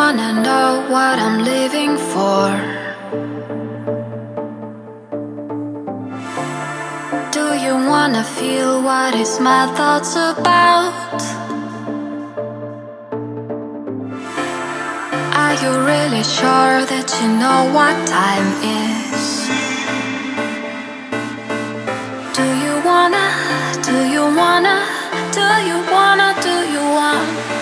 wanna know what I'm living for? Do you wanna feel what is my thoughts about? Are you really sure that you know what time is? Do you wanna, do you wanna, do you wanna, do you want?